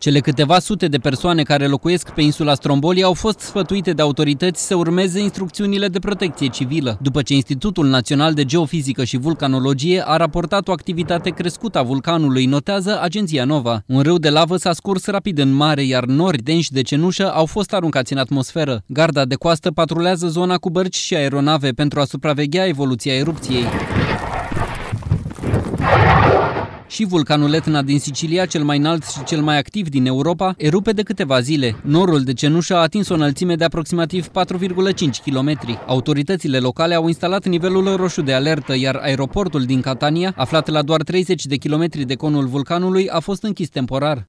Cele câteva sute de persoane care locuiesc pe insula Stromboli au fost sfătuite de autorități să urmeze instrucțiunile de protecție civilă, după ce Institutul Național de Geofizică și Vulcanologie a raportat o activitate crescută a vulcanului, notează agenția Nova. Un râu de lavă s-a scurs rapid în mare, iar nori denși de cenușă au fost aruncați în atmosferă. Garda de coastă patrulează zona cu bărci și aeronave pentru a supraveghea evoluția erupției. Și vulcanul Etna din Sicilia, cel mai înalt și cel mai activ din Europa, erupe de câteva zile. Norul de cenușă a atins o înălțime de aproximativ 4,5 km. Autoritățile locale au instalat nivelul roșu de alertă, iar aeroportul din Catania, aflat la doar 30 de kilometri de conul vulcanului, a fost închis temporar.